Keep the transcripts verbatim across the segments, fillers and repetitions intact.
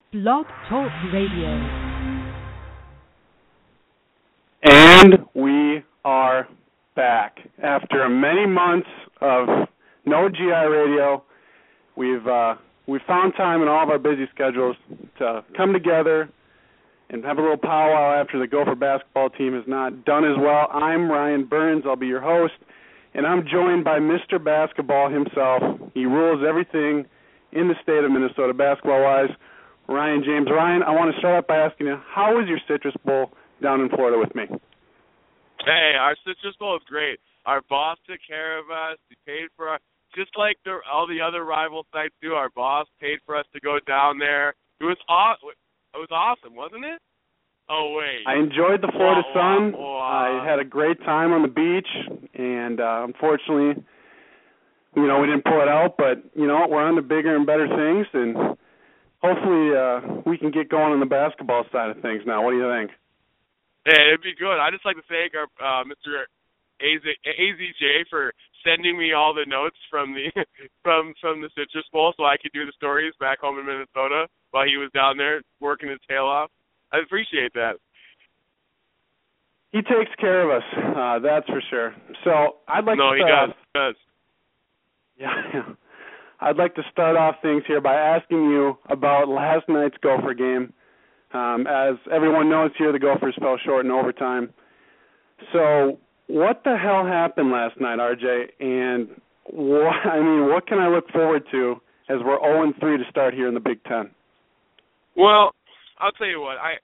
Blog Talk Radio. And we are back. After many months of no G I Radio, we've uh, we found time in all of our busy schedules to come together and have a little powwow after the Gopher basketball team has not done as well. I'm Ryan Burns. I'll be your host, and I'm joined by Mister Basketball himself. He rules everything in the state of Minnesota basketball-wise, Ryan James. Ryan, I want to start out by asking you, how was your Citrus Bowl down in Florida with me? Hey, our Citrus Bowl is great. Our boss took care of us. He paid for us, just like the, all the other rival sites do. Our boss paid for us to go down there. It was awesome. It was awesome, wasn't it? Oh, wait. I enjoyed the Florida wah, sun. Wah, wah. I had a great time on the beach, and uh, unfortunately, you know, we didn't pull it out, but, you know, we're on to bigger and better things, and hopefully uh, we can get going on the basketball side of things now. What do you think? Yeah, it'd be good. I'd just like to thank our uh, Mister A Z J for sending me all the notes from the from from the Citrus Bowl so I could do the stories back home in Minnesota while he was down there working his tail off. I appreciate that. He takes care of us, uh, that's for sure. So I'd like no, to he start does. He does. Yeah, I'd like to start off things here by asking you about last night's Gopher game. Um, as everyone knows here, the Gophers fell short in overtime. So what the hell happened last night, R J? And what, I mean, what can I look forward to as we're oh and three to start here in the Big Ten? Well, I'll tell you what. I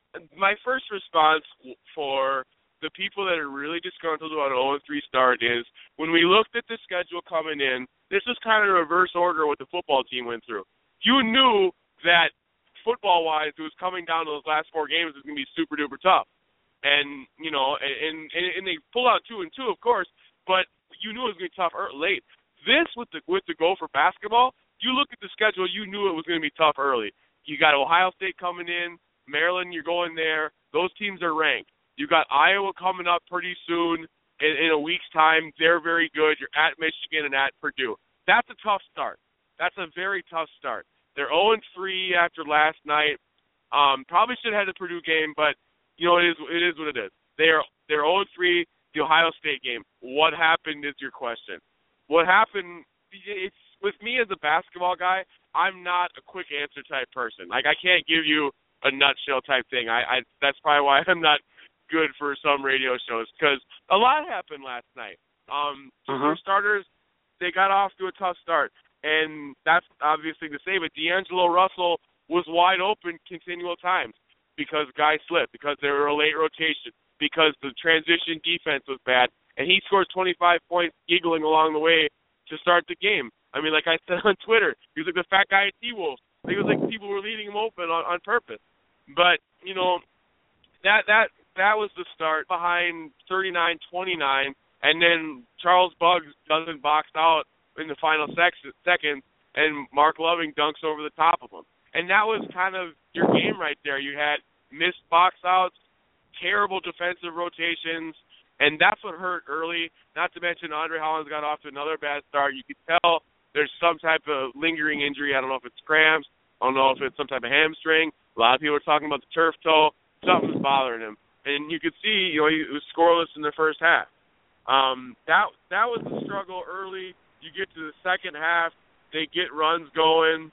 my first response for the people that are really disgruntled about an oh and three start is when we looked at the schedule coming in, this was kind of reverse order what the football team went through. You knew that football-wise, it was coming down to those last four games, it was going to be super-duper tough. And, you know, and, and and they pulled out two and two, of course, but you knew it was going to be tough early, late. This, with the with the Gopher basketball, you look at the schedule, you knew it was going to be tough early. You got Ohio State coming in, Maryland, you're going there. Those teams are ranked. You got Iowa coming up pretty soon in, in a week's time. They're very good. You're at Michigan and at Purdue. That's a tough start. That's a very tough start. They're oh and three after last night. Um, probably should have had the Purdue game, but you know it is it is what it is. They are they're oh and three. The Ohio State game. What happened is your question. What happened? It's with me as a basketball guy. I'm not a quick answer type person. Like I can't give you a nutshell type thing. I, I that's probably why I'm not good for some radio shows because a lot happened last night. Um, uh-huh. For starters, they got off to a tough start. And that's obviously to say, but D'Angelo Russell was wide open continual times because guys slipped, because they were a late rotation, because the transition defense was bad, and he scored twenty-five points giggling along the way to start the game. I mean, like I said on Twitter, he was like the fat guy at T-Wolves. It was like people were leaving him open on, on purpose. But, you know, that that that was the start behind thirty-nine twenty-nine, and then Charles Buggs doesn't box out in the final sec- second, and Mark Loving dunks over the top of him. And that was kind of your game right there. You had missed box outs, terrible defensive rotations, and that's what hurt early. Not to mention Andre Hollins got off to another bad start. You could tell there's some type of lingering injury. I don't know if it's cramps. I don't know if it's some type of hamstring. A lot of people are talking about the turf toe. Something's bothering him. And you could see, you know, he was scoreless in the first half. Um, that that was the struggle early. You get to the second half, they get runs going,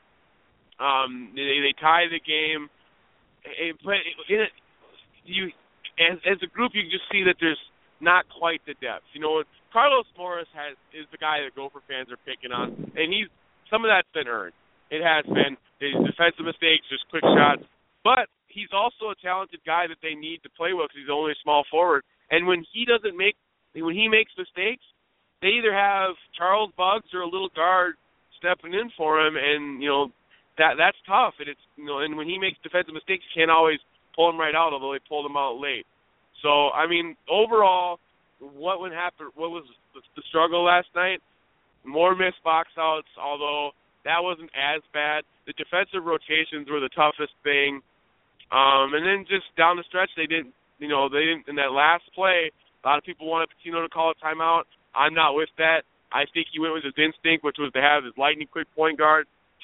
um, they, they tie the game. It, but in it, you, as, as a group, you can just see that there's not quite the depth. You know, Carlos Morris has is the guy that Gopher fans are picking on, and he's some of that's been earned. It has been. His defensive mistakes, just quick shots, but he's also a talented guy that they need to play with because he's only a small forward. And when he doesn't make, when he makes mistakes, they either have Charles Buggs or a little guard stepping in for him, and you know that that's tough. And it's you know, and when he makes defensive mistakes, you can't always pull him right out, although they pulled him out late. So I mean, overall, what would happen? What was the, the struggle last night? More missed box outs, although that wasn't as bad. The defensive rotations were the toughest thing, um, and then just down the stretch, they didn't. You know, they didn't in that last play. A lot of people wanted Pitino to call a timeout. I'm not with that. I think he went with his instinct, which was to have his lightning quick point guard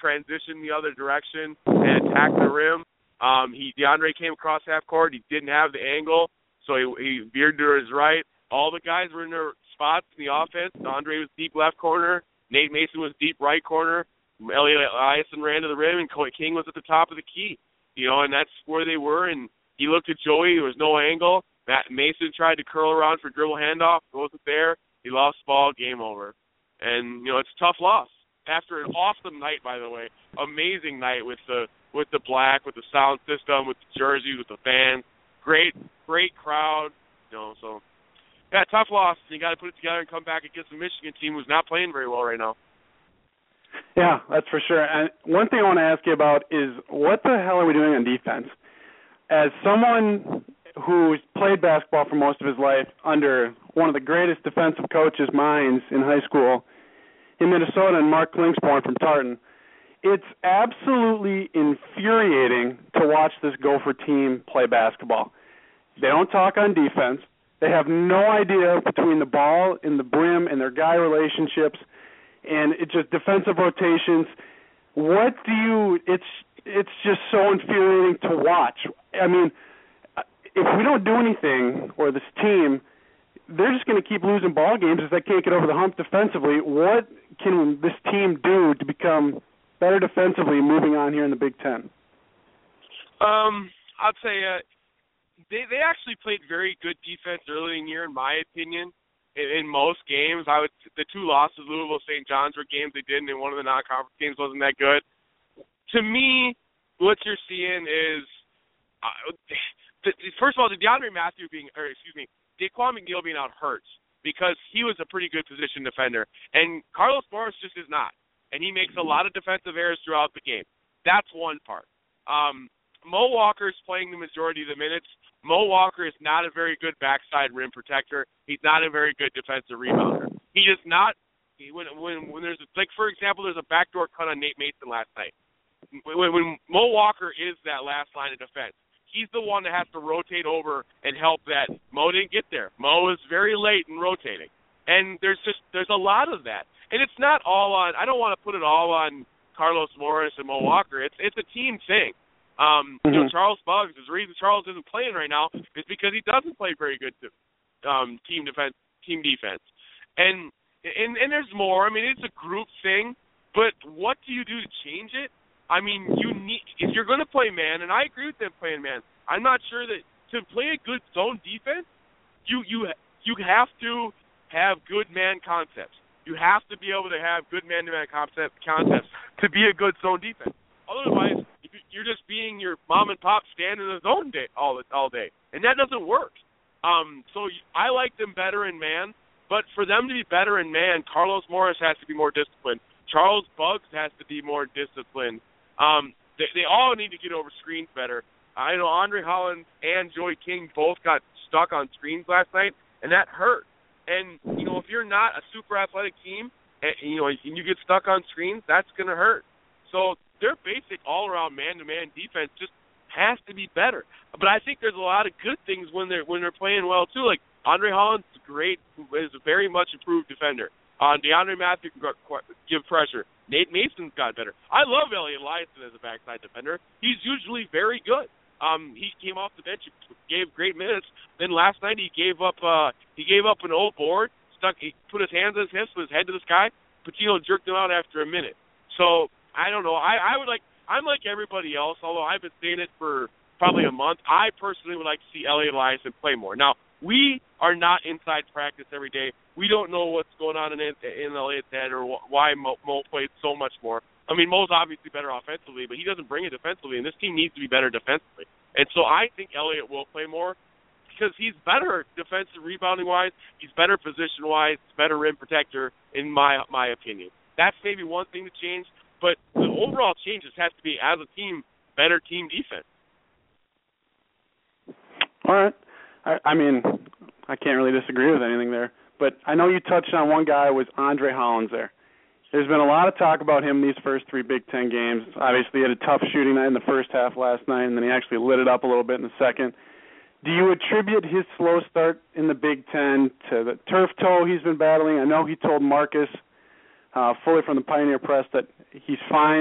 transition the other direction and attack the rim. Um, he DeAndre came across half court. He didn't have the angle, so he, he veered to his right. All the guys were in their spots in the offense. DeAndre was deep left corner. Nate Mason was deep right corner. Elliot Eliason ran to the rim, and Coy King was at the top of the key. You know, and that's where they were. And he looked at Joey. There was no angle. Matt Mason tried to curl around for dribble handoff. Wasn't there. He lost the ball. Game over. And, you know, it's a tough loss. After an awesome night, by the way. Amazing night with the with the black, with the sound system, with the jerseys, with the fans. Great, great crowd. You know, so, yeah, tough loss. You got to put it together and come back against the Michigan team who's not playing very well right now. Yeah, that's for sure. And one thing I want to ask you about is what the hell are we doing on defense? As someone who's played basketball for most of his life under one of the greatest defensive coaches' minds in high school in Minnesota, and Mark Klingsborn from Tartan, it's absolutely infuriating to watch this Gopher team play basketball. They don't talk on defense. They have no idea between the ball and the brim and their guy relationships, and it's just defensive rotations. What do you – it's it's just so infuriating to watch. I mean, if we don't do anything, or this team, they're just going to keep losing ball games if they can't get over the hump defensively. What can this team do to become better defensively moving on here in the Big Ten? Um, I'd say uh, they they actually played very good defense early in the year, in my opinion. In, in most games, I would the two losses, Louisville, Saint John's, were games they didn't, and one of the non-conference games wasn't that good. To me, what you're seeing is, uh, the, first of all, the DeAndre Matthew being, or excuse me, Daquan McNeil being out hurts because he was a pretty good position defender, and Carlos Morris just is not, and he makes a lot of defensive errors throughout the game. That's one part. Um, Mo Walker's playing the majority of the minutes. Mo Walker is not a very good backside rim protector. He's not a very good defensive rebounder. He is not. He, when when when there's a, like for example, there's a backdoor cut on Nate Mason last night. When, when Mo Walker is that last line of defense, he's the one that has to rotate over and help that. Mo didn't get there. Mo is very late in rotating, and there's just there's a lot of that, and it's not all on. I don't want to put it all on Carlos Morris and Mo Walker. It's it's a team thing. Um, mm-hmm. You know, Charles Buggs, the reason Charles isn't playing right now is because he doesn't play very good um, team defense, team defense, and and and there's more. I mean, it's a group thing, but what do you do to change it? I mean, you need if you're going to play man, and I agree with them playing man. I'm not sure that to play a good zone defense, you you you have to have good man concepts. You have to be able to have good man-to-man concept concepts to be a good zone defense. Otherwise, you're just being your mom and pop standing in the zone day all all day, and that doesn't work. Um, so I like them better in man, but for them to be better in man, Carlos Morris has to be more disciplined. Charles Buggs has to be more disciplined. Um, they, they all need to get over screens better. I know Andre Holland and Joey King both got stuck on screens last night, and that hurt. And, you know, if you're not a super athletic team, and, you know, and you get stuck on screens, that's going to hurt. So their basic all-around man-to-man defense just has to be better. But I think there's a lot of good things when they're when they're playing well, too. Like, Andre Holland's great, is a very much improved defender. Uh, DeAndre Matthew can give pressure. Nate Mason's got better. I love Elliot Eliason as a backside defender. He's usually very good. Um, he came off the bench, gave great minutes. Then last night he gave up uh, he gave up an old board, stuck. He put his hands on his hips, put his head to the sky. Patino jerked him out after a minute. So I don't know. I, I would like. I'm like everybody else. Although I've been saying it for probably a month. I personally would like to see Elliot Eliason play more. Now we are not inside practice every day. We don't know what's going on in in Elliot's head or why Mo, Mo played so much more. I mean, Mo's obviously better offensively, but he doesn't bring it defensively, and this team needs to be better defensively. And so I think Elliot will play more because he's better defensive rebounding-wise, he's better position-wise, better rim protector, in my my opinion. That's maybe one thing to change, but the overall changes has to be, as a team, better team defense. All right. I, I mean, I can't really disagree with anything there. But I know you touched on one guy was Andre Hollins there. There's been a lot of talk about him these first three Big Ten games. Obviously, he had a tough shooting night in the first half last night, and then he actually lit it up a little bit in the second. Do you attribute his slow start in the Big Ten to the turf toe he's been battling? I know he told Marcus uh, Fully from the Pioneer Press that he's fine.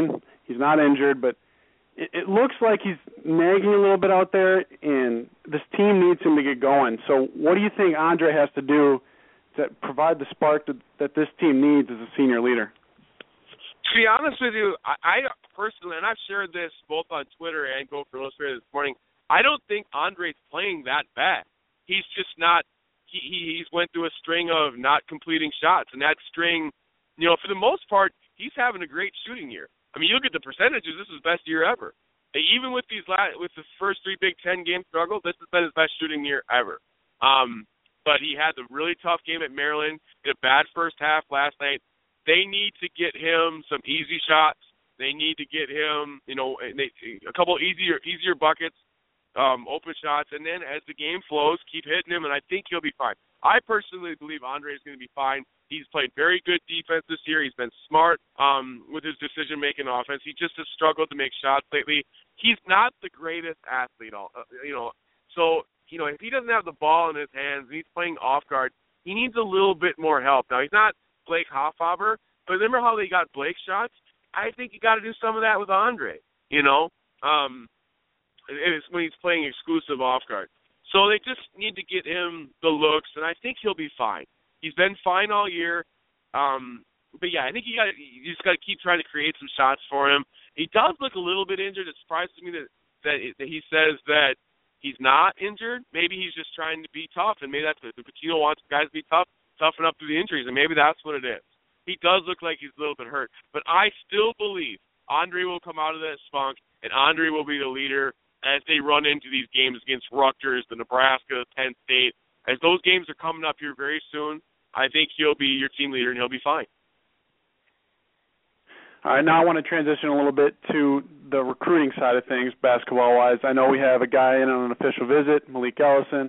He's not injured, but it, it looks like he's nagging a little bit out there, and this team needs him to get going. So what do you think Andre has to do to provide the spark that, that this team needs as a senior leader? To be honest with you, I, I personally, and I've shared this both on Twitter and Gopher Illustrated this morning, I don't think Andre's playing that bad. He's just not he, – he's went through a string of not completing shots, and that string, you know, for the most part, he's having a great shooting year. I mean, you look at the percentages, this is his best year ever. And even with these last, with the first three Big Ten game struggle, this has been his best shooting year ever. Um, but he had the really tough game at Maryland, did a bad first half last night. They need to get him some easy shots. They need to get him, you know, they, a couple easier easier buckets, um, open shots, and then as the game flows, keep hitting him, and I think he'll be fine. I personally believe Andre is going to be fine. He's played very good defense this year. He's been smart um, with his decision-making offense. He just has struggled to make shots lately. He's not the greatest athlete, uh, you know. So, you know, if he doesn't have the ball in his hands and he's playing off guard, he needs a little bit more help. Now, he's not Blake Hoffaber, but remember how they got Blake shots? I think you got to do some of that with Andre, you know, um, it's when he's playing exclusive off guard. So they just need to get him the looks, and I think he'll be fine. He's been fine all year. Um, but, yeah, I think you got you just got to keep trying to create some shots for him. He does look a little bit injured. It surprises me that, that, that he says that he's not injured. Maybe he's just trying to be tough, and maybe that's what Pitino wants guys to be tough, toughen up through the injuries, and maybe that's what it is. He does look like he's a little bit hurt. But I still believe Andre will come out of that spunk, and Andre will be the leader as they run into these games against Rutgers, the Nebraska, Penn State. As those games are coming up here very soon, I think he'll be your team leader, and he'll be fine. All right, now I want to transition a little bit to the recruiting side of things, basketball-wise. I know we have a guy in on an official visit, Malik Ellison.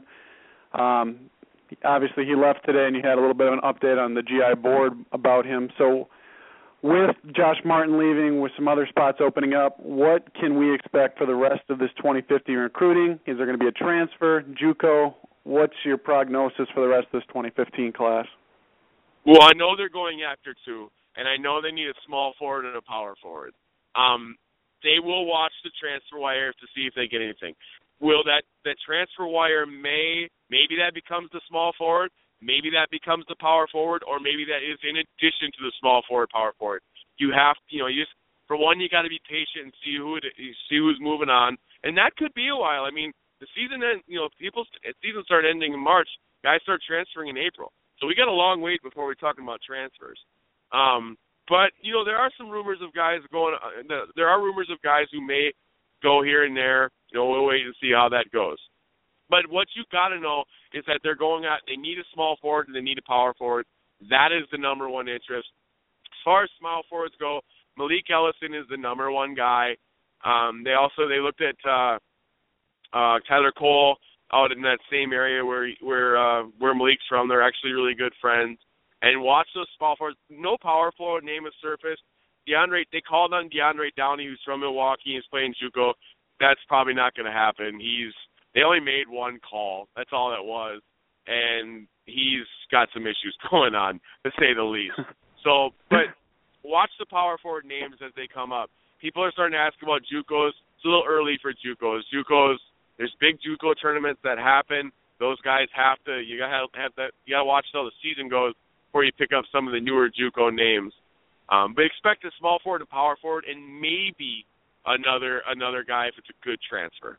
Um, obviously, he left today, and you had a little bit of an update on the G I board about him. So with Josh Martin leaving, with some other spots opening up, what can we expect for the rest of this twenty fifteen recruiting? Is there going to be a transfer, JUCO? What's your prognosis for the rest of this twenty fifteen class? Well, I know they're going after two, and I know they need a small forward and a power forward. Um, they will watch the transfer wire to see if they get anything. Will that, that transfer wire may, maybe that becomes the small forward, maybe that becomes the power forward, or maybe that is in addition to the small forward, power forward. You have, you know, you just, for one, you got to be patient and see who it, see who's moving on, and that could be a while. I mean, the season end, you know, people, season start ending in March, guys start transferring in April. So we got a long wait before we're talking about transfers. Um, but, you know, there are some rumors of guys going, uh, there are rumors of guys who may go here and there. You know, we'll wait and see how that goes. But what you've got to know is that they're going out, they need a small forward and they need a power forward. That is the number one interest. As far as small forwards go, Malik Ellison is the number one guy. Um, they also, they looked at uh, uh, Tyler Cole out in that same area where where uh, where Malik's from. They're actually really good friends. And watch those small forwards. No power forward name has surfaced. DeAndre, they called on DeAndre Downey, who's from Milwaukee, he's playing JUCO. That's probably not going to happen. He's they only made one call. That's all that was, and he's got some issues going on, to say the least. So, but watch the power forward names as they come up. People are starting to ask about JUCOs. It's a little early for JUCOs. JUCOs. There's big JUCO tournaments that happen. Those guys have to. You gotta have that. You gotta watch till the season goes before you pick up some of the newer JUCO names. Um, but expect a small forward and power forward, and maybe another another guy if it's a good transfer.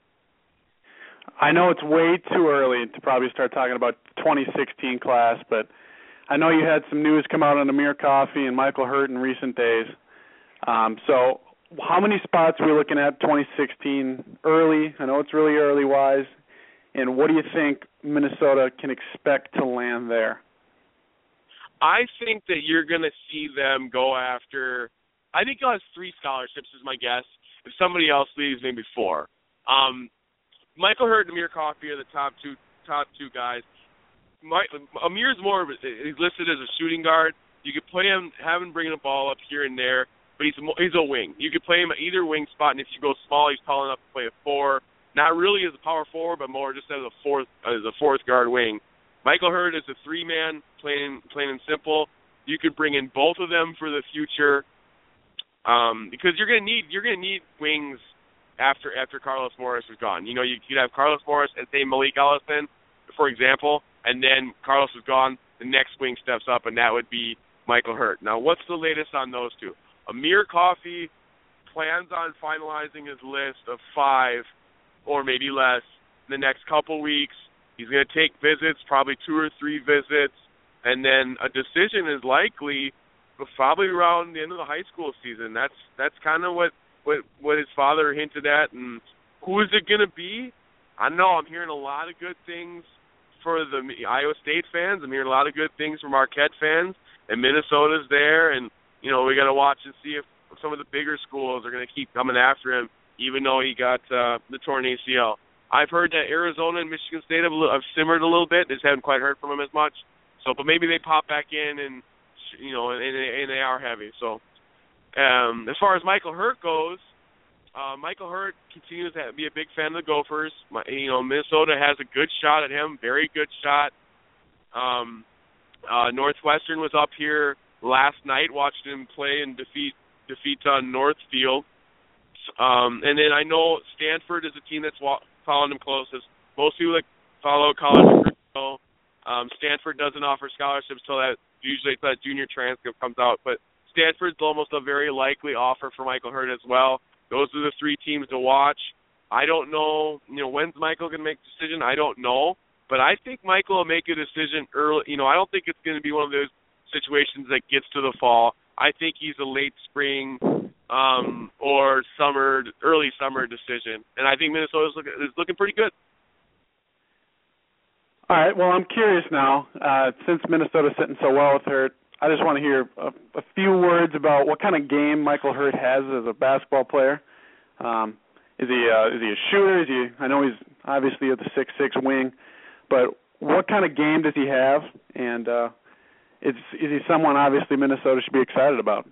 I know it's way too early to probably start talking about twenty sixteen class, but I know you had some news come out on Amir Coffey and Michael Hurt in recent days. Um, so how many spots are we looking at twenty sixteen early? I know it's really early-wise. And what do you think Minnesota can expect to land there? I think that you're going to see them go after – I think he'll have three scholarships is my guess. If somebody else leaves, maybe four. Um, Michael Hurt and Amir Coffey are the top two top two guys. My, Amir's more – he's listed as a shooting guard. You could play him, have him bringing the ball up here and there, but he's he's a wing. You could play him at either wing spot, and if you go small, he's tall enough to play a four. Not really as a power forward, but more just as a fourth as a fourth guard wing. Michael Hurt is a three-man, plain, plain and simple. You could bring in both of them for the future. um, because you're gonna need you're gonna need wings after after Carlos Morris is gone. You know, you could have Carlos Morris and say Malik Ellison, for example, and then Carlos is gone. The next wing steps up, and that would be Michael Hurt. Now, what's the latest on those two? Amir Coffey plans on finalizing his list of five or maybe less in the next couple weeks. He's going to take visits, probably two or three visits, and then a decision is likely probably around the end of the high school season. That's that's kind of what, what, what his father hinted at. And who is it going to be? I know I'm hearing a lot of good things for the Iowa State fans. I'm hearing a lot of good things from Marquette fans, and Minnesota's there. And, you know, we got to watch and see if some of the bigger schools are going to keep coming after him, even though he got uh, the torn A C L. I've heard that Arizona and Michigan State have, a little, have simmered a little bit. They just haven't quite heard from him as much. So, but maybe they pop back in, and you know, and, and they are heavy. So, um, as far as Michael Hurt goes, uh, Michael Hurt continues to be a big fan of the Gophers. My, you know, Minnesota has a good shot at him, very good shot. Um, uh, Northwestern was up here last night, watched him play and defeat defeat on Northfield. Um, and then I know Stanford is a team that's wa- following him closest. Most people that follow college recruits know um, Stanford doesn't offer scholarships till that usually till that junior transcript comes out. But Stanford's almost a very likely offer for Michael Hurt as well. Those are the three teams to watch. I don't know, you know, when's Michael going to make a decision? I don't know. But I think Michael will make a decision early. You know, I don't think it's going to be one of those situations that gets to the fall. I think he's a late spring um, or summer, early summer decision, and I think Minnesota's look, is looking pretty good. All right. Well, I'm curious now. Uh, since Minnesota's sitting so well with Hurt, I just want to hear a, a few words about what kind of game Michael Hurt has as a basketball player. Um, is he uh, is he a shooter? Is he? I know he's obviously at the six six wing, but what kind of game does he have? And uh, Is, is he someone obviously Minnesota should be excited about?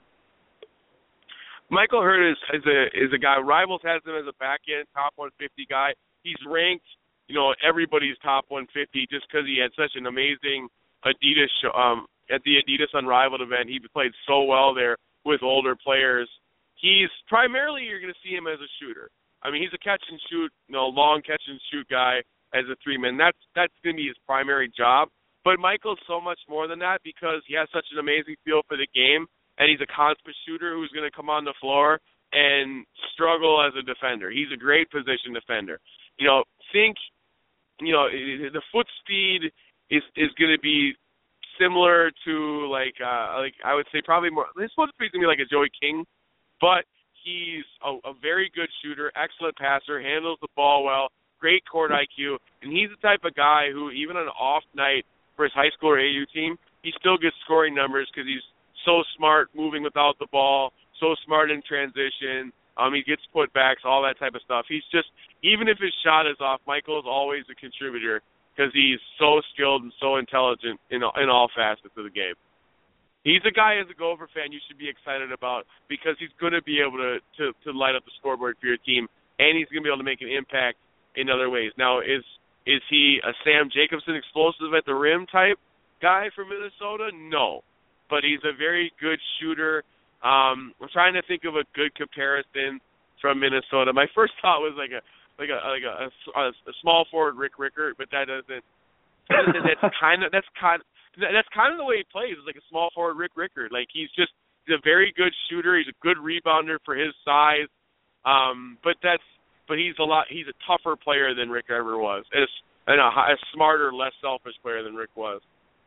Michael Hurt is, is a is a guy. Rivals has him as a back end top one fifty guy. He's ranked, you know, everybody's top one fifty just because he had such an amazing Adidas show, um at the Adidas Unrivaled event. He played so well there with older players. He's primarily you're going to see him as a shooter. I mean, he's a catch and shoot, you know, long catch and shoot guy as a three man. That's that's going to be his primary job. But Michael's so much more than that because he has such an amazing feel for the game, and he's a consummate shooter who's going to come on the floor and struggle as a defender. He's a great position defender. You know, think, you know, the foot speed is is going to be similar to like uh, like I would say probably more. His foot speed is going to be like a Joey King, but he's a, a very good shooter, excellent passer, handles the ball well, great court I Q, and he's the type of guy who even on an off night for his high school or A U team, he still gets scoring numbers because he's so smart moving without the ball, so smart in transition. Um, he gets putbacks, all that type of stuff. He's just, even if his shot is off, Michael's always a contributor because he's so skilled and so intelligent in in all facets of the game. He's a guy as a Gopher fan you should be excited about because he's going to be able to, to, to light up the scoreboard for your team, and he's going to be able to make an impact in other ways. Now, is Is he a Sam Jacobson explosive at the rim type guy from Minnesota? No. But he's a very good shooter. Um, I'm trying to think of a good comparison from Minnesota. My first thought was like a like a like a, a, a small forward Rick Rickert, but that doesn't. That's kind of that's kind that's kind of the way he plays. Is like a small forward Rick Rickert. Like he's just he's a very good shooter. He's a good rebounder for his size. Um, but that's But he's a lot. He's a tougher player than Rick ever was, and a, and a, a smarter, less selfish player than Rick was.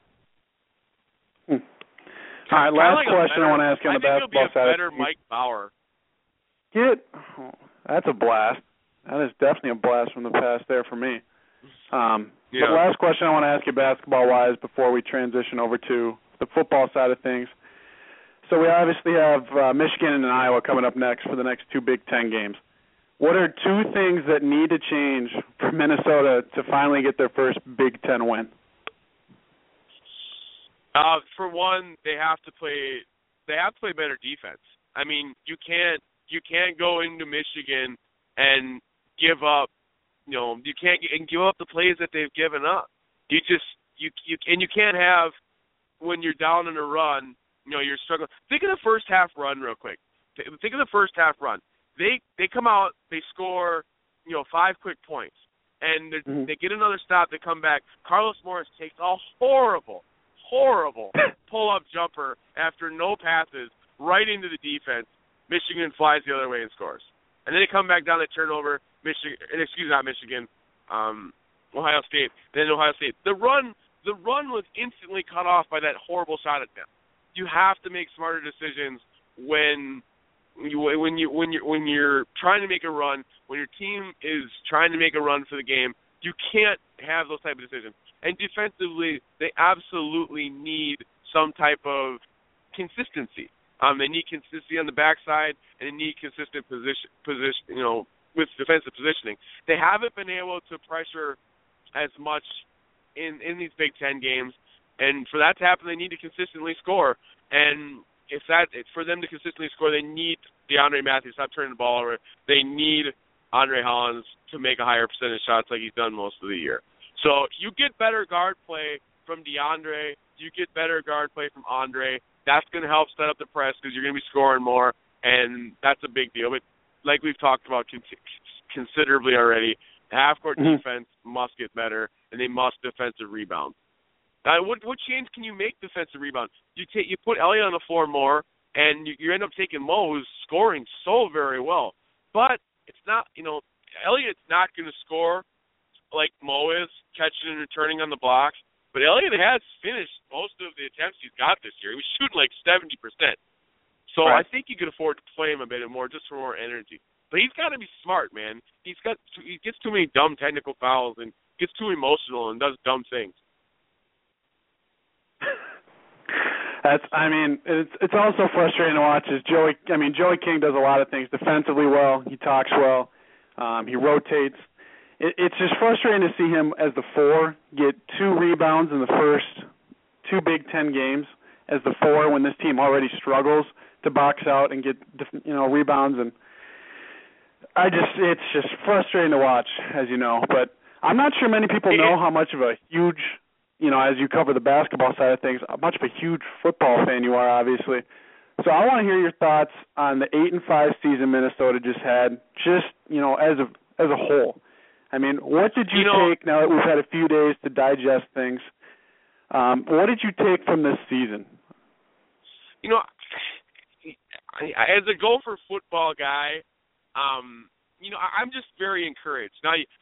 Hmm. All right, last like question better, I want to ask you on the basketball side. I think he'll be a better Mike Bauer. Get, oh, that's a blast. That is definitely a blast from the past there for me. Um, yeah. But last question I want to ask you basketball-wise before we transition over to the football side of things. So we obviously have uh, Michigan and Iowa coming up next for the next two Big Ten games. What are two things that need to change for Minnesota to finally get their first Big Ten win? Uh, for one, they have to play. They have to play better defense. I mean, you can't you can't go into Michigan and give up. You know, you can't and give up the plays that they've given up. You just you you and you can't have when you're down in a run. You know, you're struggling. Think of the first half run real quick. think of the first half run. They they come out, they score, you know, five quick points, and mm-hmm. they get another stop. They come back. Carlos Morris takes a horrible, horrible pull-up jumper after no passes right into the defense. Michigan flies the other way and scores. And then they come back down, they turn over Michigan. Excuse me, not Michigan, um, Ohio State. Then Ohio State. The run, the run was instantly cut off by that horrible shot attempt. You have to make smarter decisions when you when you when you when you're trying to make a run. When your team is trying to make a run for the game, you can't have those type of decisions. And defensively, they absolutely need some type of consistency. Um, they need consistency on the backside, and they need consistent position, position, you know, with defensive positioning. They haven't been able to pressure as much in, in these Big Ten games, and for that to happen, they need to consistently score. And if that, for them to consistently score, they need DeAndre Matthews to stop turning the ball over. They need Andre Hollins to make a higher percentage shots like he's done most of the year. So you get better guard play from DeAndre. You get better guard play from Andre. That's going to help set up the press because you're going to be scoring more, and that's a big deal. But like we've talked about con- considerably already, half-court mm-hmm. defense must get better, and they must defensive rebound. Uh, what what change can you make defensive rebound? You take you put Elliott on the floor more, and you, you end up taking Mo, who's scoring so very well. But it's not, you know, Elliott's not going to score like Mo is, catching and returning on the blocks. But Elliott has finished most of the attempts he's got this year. He was shooting like seventy percent. So right. I think you could afford to play him a bit more just for more energy. But he's got to be smart, man. He's got he gets too many dumb technical fouls and gets too emotional and does dumb things. That's I mean it's it's also frustrating to watch. Is Joey? I mean Joey King does a lot of things defensively well. He talks well. Um, he rotates. It's just frustrating to see him as the four get two rebounds in the first two Big Ten games as the four when this team already struggles to box out and get, you know, rebounds. And I just, it's just frustrating to watch, as you know. But I'm not sure many people know how much of a huge, you know, as you cover the basketball side of things, how much of a huge football fan you are, obviously. So I want to hear your thoughts on the eight and five season Minnesota just had, just, you know, as a as a whole. I mean, what did you, you know, take, now that we've had a few days to digest things, um, what did you take from this season? You know, as a Gopher football guy, um, you know, I'm just very encouraged. Now, you,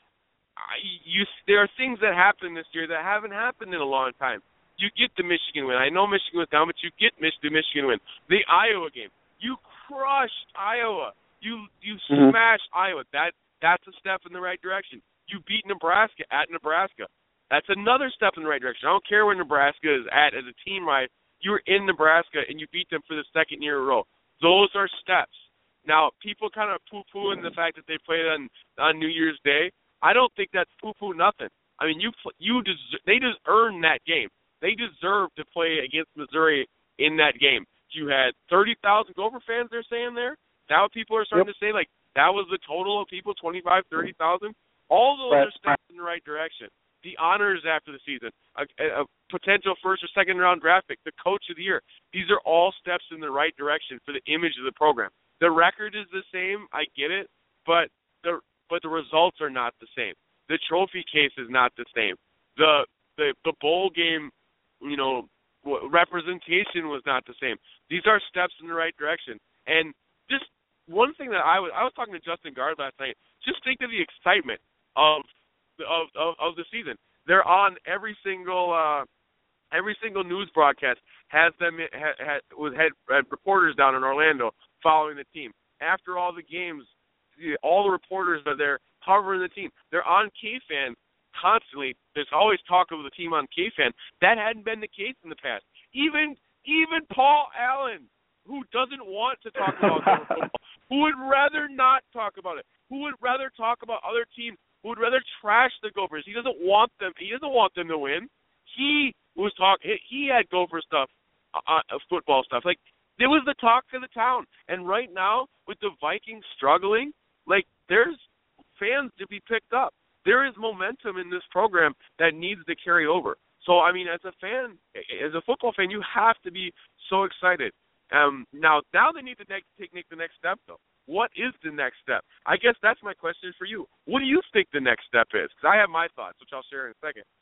you, there are things that happen this year that haven't happened in a long time. You get the Michigan win. I know Michigan was down, but you get the Michigan win. The Iowa game. You crushed Iowa. You you mm-hmm. smashed Iowa. That That's a step in the right direction. You beat Nebraska at Nebraska. That's another step in the right direction. I don't care where Nebraska is at as a team, right? You were in Nebraska, and you beat them for the second year in a row. Those are steps. Now, people kind of poo-pooing the fact that they played on, on New Year's Day. I don't think that's poo-poo nothing. I mean, you you des- they just earned that game. They deserve to play against Missouri in that game. You had thirty thousand Gopher fans, they're saying there. Is that what people are starting yep. to say? Like, that was the total of people, twenty-five, thirty thousand. All those right. are steps in the right direction. The honors after the season, a, a potential first or second round draft pick, the coach of the year. These are all steps in the right direction for the image of the program. The record is the same, I get it, but the but the results are not the same. The trophy case is not the same. The the the bowl game, you know, representation was not the same. These are steps in the right direction. And just one thing that I was I was talking to Justin Gard last night. Just think of the excitement of of of, of the season. They're on every single uh, every single news broadcast has them had, had with had, had reporters down in Orlando following the team. After all the games, all the reporters are there covering the team. They're on K-Fan constantly. There's always talk of the team on K-Fan. That hadn't been the case in the past. Even even Paul Allen, who doesn't want to talk about football, who would rather not talk about it, who would rather talk about other teams, who would rather trash the Gophers. He doesn't want them. He doesn't want them to win. He was talk. He had Gopher stuff, uh, football stuff. Like, it was the talk of the town. And right now, with the Vikings struggling, like, there's fans to be picked up. There is momentum in this program that needs to carry over. So, I mean, as a fan, as a football fan, you have to be so excited. Um, now, now they need to take, take the next step, though. What is the next step? I guess that's my question for you. What do you think the next step is? Because I have my thoughts, which I'll share in a second.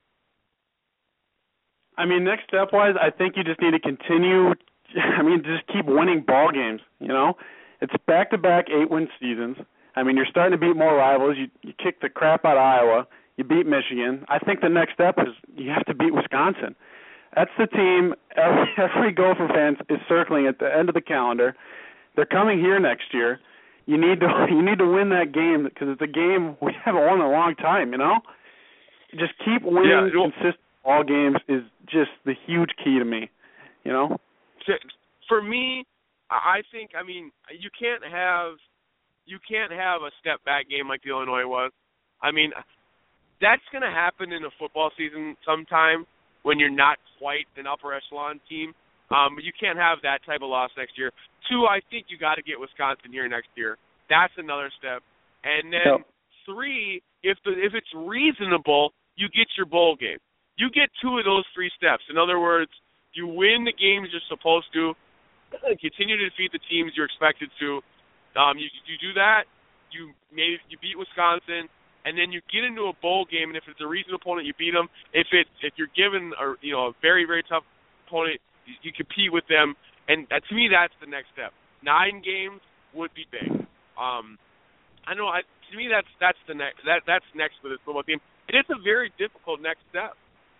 I mean, next step-wise, I think you just need to continue. I mean, just keep winning ball games. You know, it's back-to-back eight-win seasons. I mean, you're starting to beat more rivals. You you kick the crap out of Iowa. You beat Michigan. I think the next step is you have to beat Wisconsin. That's the team every, every Gopher fan is circling at the end of the calendar. They're coming here next year. You need to you need to win that game because it's a game we haven't won in a long time. You know, just keep winning yeah, consistent ball games is just the huge key to me. You know, for me, I think I mean you can't have you can't have a step back game like the Illinois was. I mean, that's going to happen in a football season sometime when you're not quite an upper echelon team. Um, but you can't have that type of loss next year. Two, I think you got to get Wisconsin here next year. That's another step. And then yep. three, if the if it's reasonable, you get your bowl game. You get two of those three steps. In other words, you win the games you're supposed to, continue to defeat the teams you're expected to. Um, you you do that, you maybe you beat Wisconsin, and then you get into a bowl game. And if it's a reasonable opponent, you beat them. If it if you're given a you know a very very tough opponent, you compete with them, and uh, to me, that's the next step. Nine games would be big. Um, I know. I, to me, that's that's the next. That that's next for this football team, and it's a very difficult next step.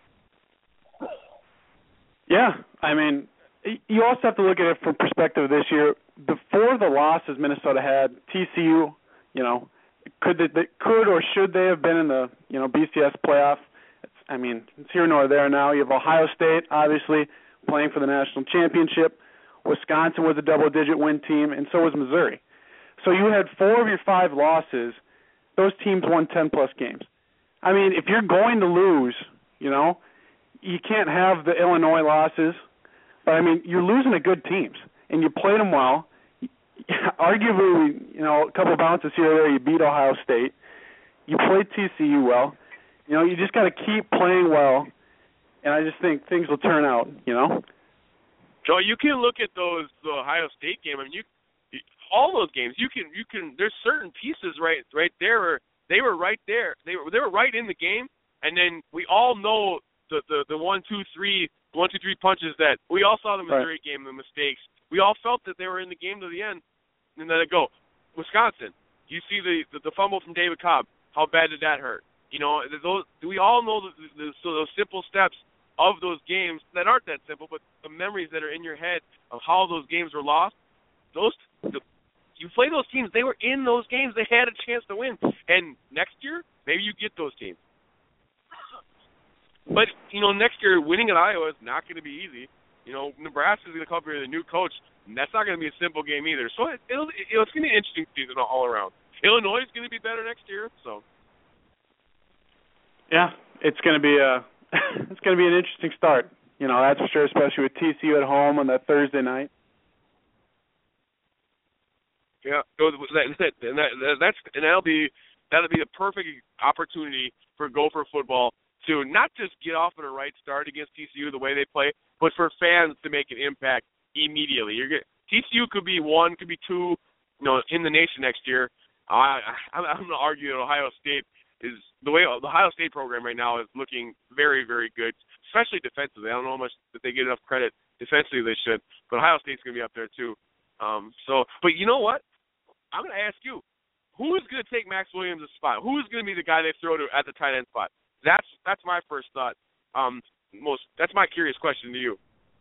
Yeah, I mean, you also have to look at it from perspective this year. Before the losses Minnesota had, T C U, you know, could they, they could or should they have been in the you know B C S playoff? It's, I mean, it's here nor there now. You have Ohio State, obviously, playing for the national championship. Wisconsin was a double-digit win team, and so was Missouri. So you had four of your five losses. Those teams won ten-plus games. I mean, if you're going to lose, you know, you can't have the Illinois losses. But, I mean, you're losing to good teams, and you played them well. Arguably, you know, a couple of bounces here or there, you beat Ohio State. You played T C U well. You know, you just got to keep playing well, and I just think things will turn out, you know. Joe, you can look at those the Ohio State game. I mean, you, you all those games. You can you can. There's certain pieces right right there. Where they were right there. They were they were right in the game. And then we all know the the, the one two three one two three punches that we all saw the Missouri right. game, the mistakes. We all felt that they were in the game to the end. And then they go, Wisconsin. You see the, the the fumble from David Cobb. How bad did that hurt? You know, those we all know the, the, so those simple steps of those games that aren't that simple, but the memories that are in your head of how those games were lost. Those the, you play those teams. They were in those games. They had a chance to win. And next year, maybe you get those teams. But you know, next year winning at Iowa is not going to be easy. You know, Nebraska's going to come here with a new coach, and that's not going to be a simple game either. So it, it'll, it, it's going to be an interesting season all around. Illinois is going to be better next year, so. Yeah, it's going to be a it's going to be an interesting start. You know, that's for sure, especially with T C U at home on that Thursday night. Yeah, so that, that, and that, that's and that'll be that'll be a perfect opportunity for Gopher football to not just get off on a right start against T C U the way they play, but for fans to make an impact immediately. You're get, T C U could be one, could be two, you know, in the nation next year. I, I I'm going to argue that Ohio State is the way the Ohio State program right now is looking very, very good, especially defensively. I don't know how much that they get enough credit defensively they should, but Ohio State's going to be up there too. Um, so, but you know what? I'm going to ask you, who is going to take Max Williams' spot? Who is going to be the guy they throw to at the tight end spot? That's that's my first thought. Um, most that's my curious question to you.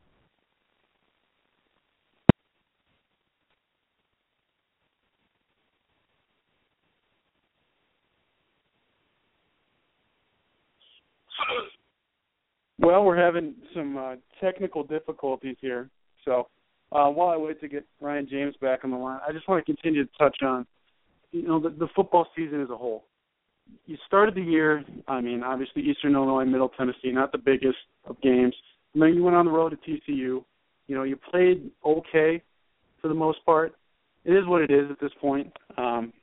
Well, we're having some uh, technical difficulties here, so uh, while I wait to get Ryan James back on the line, I just want to continue to touch on, you know, the, the football season as a whole. You started the year, I mean, obviously Eastern Illinois, Middle Tennessee, not the biggest of games. And then you went on the road to T C U. You know, you played okay for the most part. It is what it is at this point. Um,